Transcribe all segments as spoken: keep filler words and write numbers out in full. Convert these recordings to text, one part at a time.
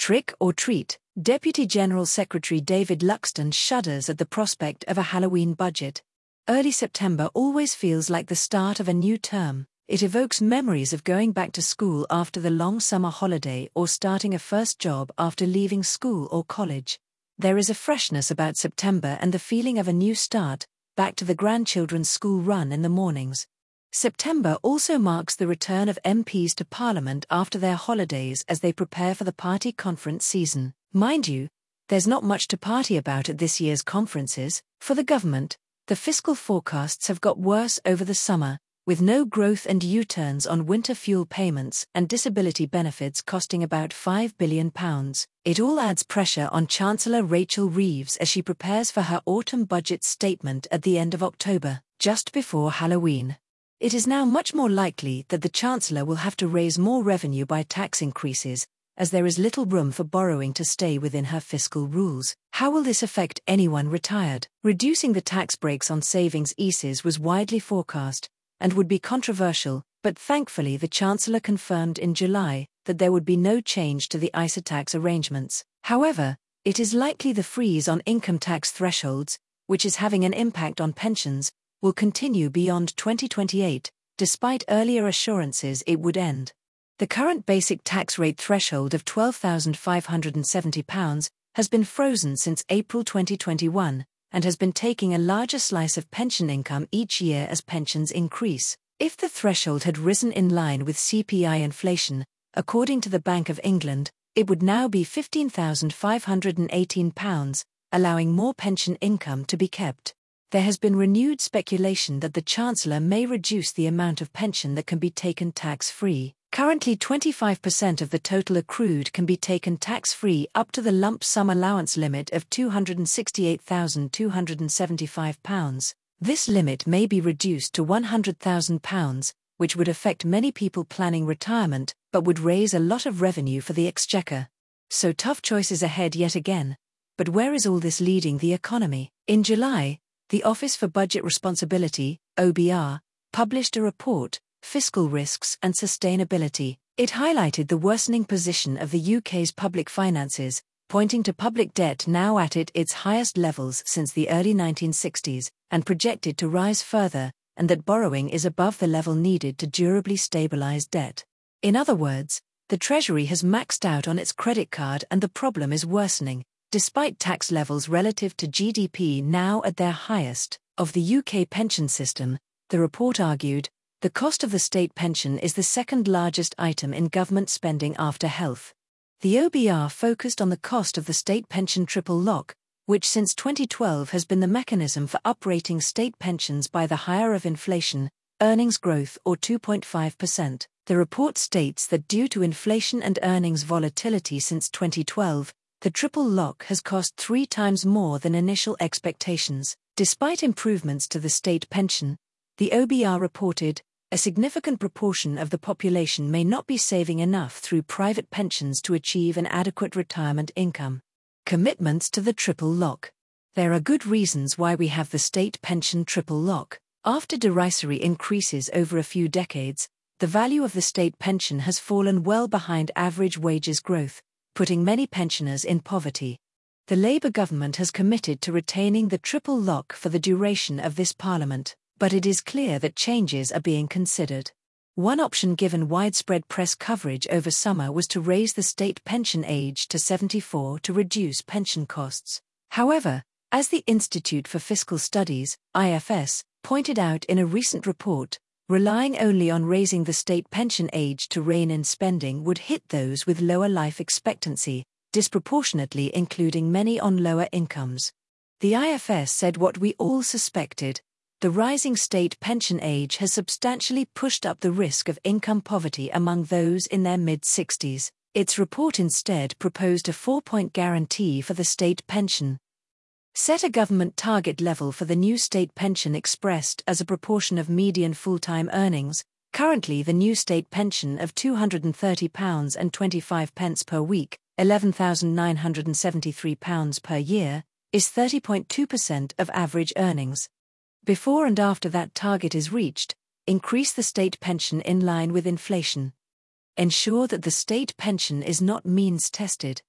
Trick or treat, Deputy General Secretary David Luxton shudders at the prospect of a Halloween budget. Early September always feels like the start of a new term. It evokes memories of going back to school after the long summer holiday or starting a first job after leaving school or college. There is a freshness about September and the feeling of a new start, back to the grandchildren's school run in the mornings. September also marks the return of M Ps to Parliament after their holidays as they prepare for the party conference season. Mind you, there's not much to party about at this year's conferences. For the government, the fiscal forecasts have got worse over the summer, with no growth and U-turns on winter fuel payments and disability benefits costing about five billion pounds. It all adds pressure on Chancellor Rachel Reeves as she prepares for her autumn budget statement at the end of October, just before Halloween. It is now much more likely that the Chancellor will have to raise more revenue by tax increases, as there is little room for borrowing to stay within her fiscal rules. How will this affect anyone retired? Reducing the tax breaks on savings E S As was widely forecast, and would be controversial, but thankfully the Chancellor confirmed in July that there would be no change to the I S A tax arrangements. However, it is likely the freeze on income tax thresholds, which is having an impact on pensions, will continue beyond twenty twenty-eight, despite earlier assurances it would end. The current basic tax rate threshold of twelve thousand five hundred seventy pounds has been frozen since April twenty twenty-one, and has been taking a larger slice of pension income each year as pensions increase. If the threshold had risen in line with C P I inflation, according to the Bank of England, it would now be fifteen thousand five hundred eighteen pounds, allowing more pension income to be kept. There has been renewed speculation that the Chancellor may reduce the amount of pension that can be taken tax-free. Currently twenty-five percent of the total accrued can be taken tax-free up to the lump sum allowance limit of two hundred sixty-eight thousand two hundred seventy-five pounds. This limit may be reduced to one hundred thousand pounds, which would affect many people planning retirement, but would raise a lot of revenue for the Exchequer. So tough choices ahead yet again. But where is all this leading the economy? In July, the Office for Budget Responsibility, O B R, published a report, Fiscal Risks and Sustainability. It highlighted the worsening position of the U K's public finances, pointing to public debt now at it its highest levels since the early nineteen sixties, and projected to rise further, and that borrowing is above the level needed to durably stabilize debt. In other words, the Treasury has maxed out on its credit card and the problem is worsening, despite tax levels relative to G D P now at their highest. Of the U K pension system, the report argued, the cost of the state pension is the second largest item in government spending after health. The O B R focused on the cost of the state pension triple lock, which since twenty twelve has been the mechanism for uprating state pensions by the higher of inflation, earnings growth or two point five percent. The report states that due to inflation and earnings volatility since twenty twelve, the triple lock has cost three times more than initial expectations. Despite improvements to the state pension, the O B R reported, a significant proportion of the population may not be saving enough through private pensions to achieve an adequate retirement income. Commitments to the triple lock. There are good reasons why we have the state pension triple lock. After derisory increases over a few decades, the value of the state pension has fallen well behind average wages growth, putting many pensioners in poverty. The Labour government has committed to retaining the triple lock for the duration of this parliament, but it is clear that changes are being considered. One option given widespread press coverage over summer was to raise the state pension age to seventy-four to reduce pension costs. However, as the Institute for Fiscal Studies, I F S, pointed out in a recent report, relying only on raising the state pension age to rein in spending would hit those with lower life expectancy, disproportionately including many on lower incomes. The I F S said what we all suspected: the rising state pension age has substantially pushed up the risk of income poverty among those in their mid-sixties. Its report instead proposed a four-point guarantee for the state pension. Set a government target level for the new state pension expressed as a proportion of median full-time earnings. Currently the new state pension of two hundred thirty pounds twenty-five per week, eleven thousand nine hundred seventy-three pounds per year, is thirty point two percent of average earnings. Before and after that target is reached, increase the state pension in line with inflation. Ensure that the state pension is not means-tested.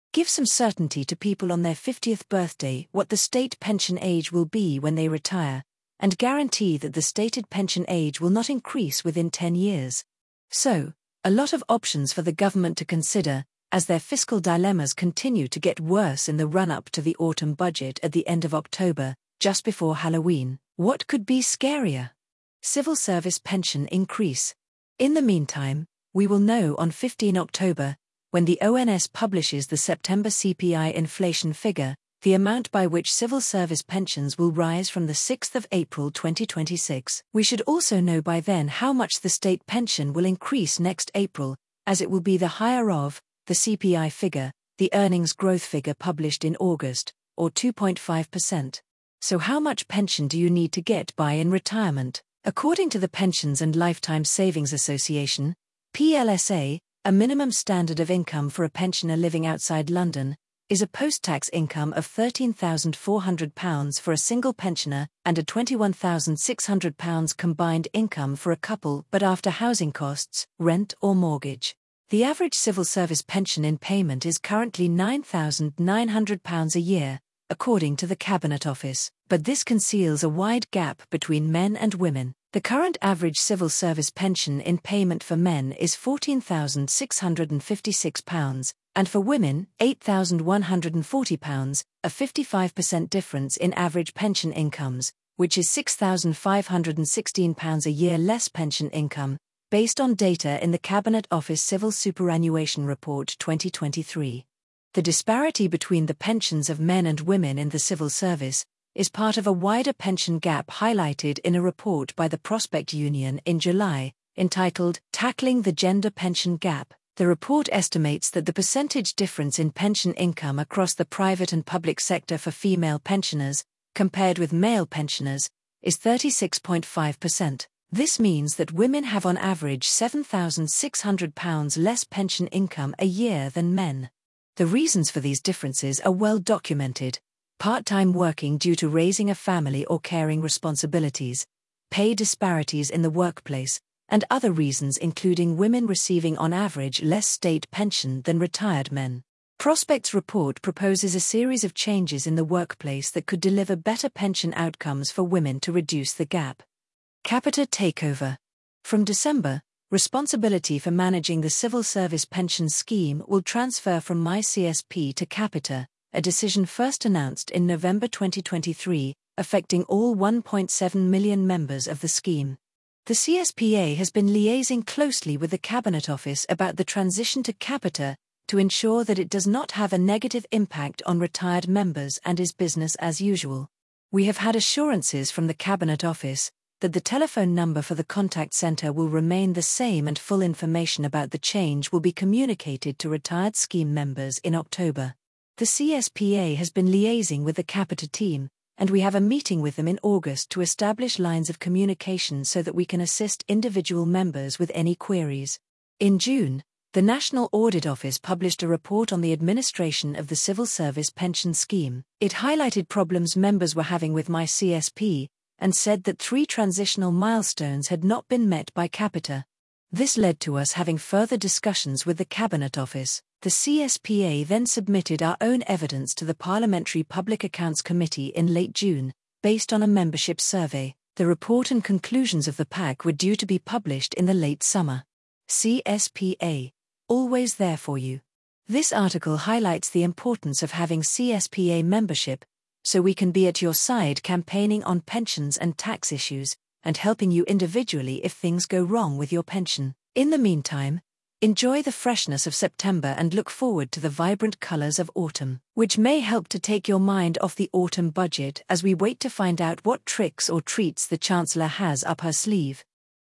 Give some certainty to people on their fiftieth birthday what the state pension age will be when they retire, and guarantee that the stated pension age will not increase within ten years. So, a lot of options for the government to consider, as their fiscal dilemmas continue to get worse in the run-up to the autumn budget at the end of October, just before Halloween. What could be scarier? Civil service pension increase. In the meantime, we will know on fifteenth October, when the O N S publishes the September C P I inflation figure, the amount by which civil service pensions will rise from the sixth of April twenty twenty-six. We should also know by then how much the state pension will increase next April, as it will be the higher of the C P I figure, the earnings growth figure published in August, or two point five percent. So how much pension do you need to get by in retirement? According to the Pensions and Lifetime Savings Association, P L S A, a minimum standard of income for a pensioner living outside London is a post-tax income of thirteen thousand four hundred pounds for a single pensioner and a twenty-one thousand six hundred pounds combined income for a couple, but after housing costs, rent or mortgage. The average civil service pension in payment is currently nine thousand nine hundred pounds a year, according to the Cabinet Office, but this conceals a wide gap between men and women. The current average civil service pension in payment for men is fourteen thousand six hundred fifty-six pounds, and for women, eight thousand one hundred forty pounds, a fifty-five percent difference in average pension incomes, which is six thousand five hundred sixteen pounds a year less pension income, based on data in the Cabinet Office Civil Superannuation Report twenty twenty-three. The disparity between the pensions of men and women in the civil service is part of a wider pension gap highlighted in a report by the Prospect Union in July, entitled Tackling the Gender Pension Gap. The report estimates that the percentage difference in pension income across the private and public sector for female pensioners, compared with male pensioners, is thirty-six point five percent. This means that women have on average seven thousand six hundred pounds less pension income a year than men. The reasons for these differences are well documented: part-time working due to raising a family or caring responsibilities, pay disparities in the workplace, and other reasons including women receiving on average less state pension than retired men. Prospect's report proposes a series of changes in the workplace that could deliver better pension outcomes for women to reduce the gap. Capita takeover. From December, responsibility for managing the civil service pension scheme will transfer from MyCSP to Capita, a decision first announced in November twenty twenty-three, affecting all one point seven million members of the scheme. The C S P A has been liaising closely with the Cabinet Office about the transition to Capita to ensure that it does not have a negative impact on retired members and is business as usual. We have had assurances from the Cabinet Office that the telephone number for the contact centre will remain the same and full information about the change will be communicated to retired scheme members in October. The C S P A has been liaising with the Capita team, and we have a meeting with them in August to establish lines of communication so that we can assist individual members with any queries. In June, the National Audit Office published a report on the administration of the Civil Service Pension Scheme. It highlighted problems members were having with MyCSP, and said that three transitional milestones had not been met by Capita. This led to us having further discussions with the Cabinet Office. The C S P A then submitted our own evidence to the Parliamentary Public Accounts Committee in late June, based on a membership survey. The report and conclusions of the P A C were due to be published in the late summer. C S P A. Always there for you. This article highlights the importance of having C S P A membership, so we can be at your side campaigning on pensions and tax issues, and helping you individually if things go wrong with your pension. In the meantime, enjoy the freshness of September and look forward to the vibrant colours of autumn, which may help to take your mind off the autumn budget as we wait to find out what tricks or treats the Chancellor has up her sleeve.